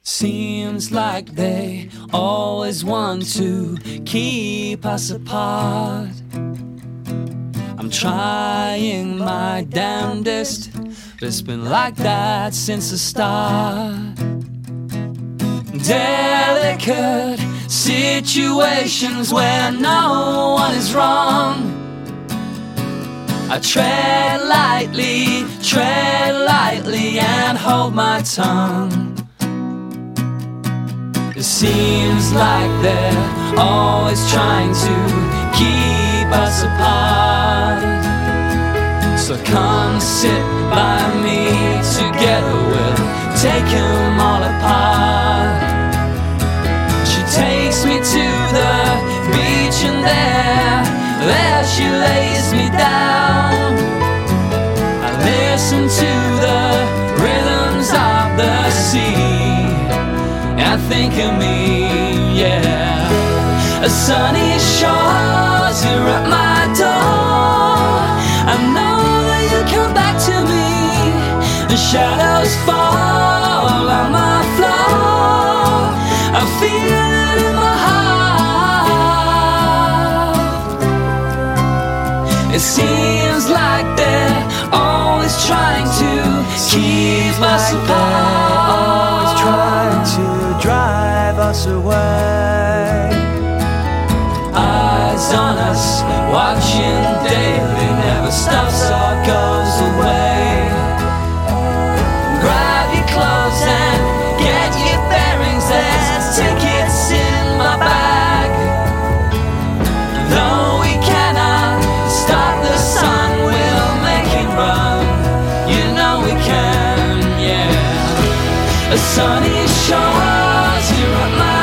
Seems like they always want to keep us apart. I'm trying my damnedest, but it's been like that since the start. Delicate situations where no one is wrong. I tread lightly and hold my tongue. It seems like they're always trying to keep us apart. So come sit by me, together we'll take them all apart. She takes me to the beach and there she lays me down. I listen to the rhythms of the sea and think of me, yeah. Sunny shores, you're at my door. I know that you'll come back to me. The shadows fall on my floor. I feel it in my heart. It seems like they're always trying to keep us apart. Always trying to drive us away. Eyes on us, watching daily, never stops or goes away. Grab your clothes and get your bearings, there's tickets in my bag. Though we cannot stop the sun, we'll make it run. You know we can, yeah. A sunny shores, you're at my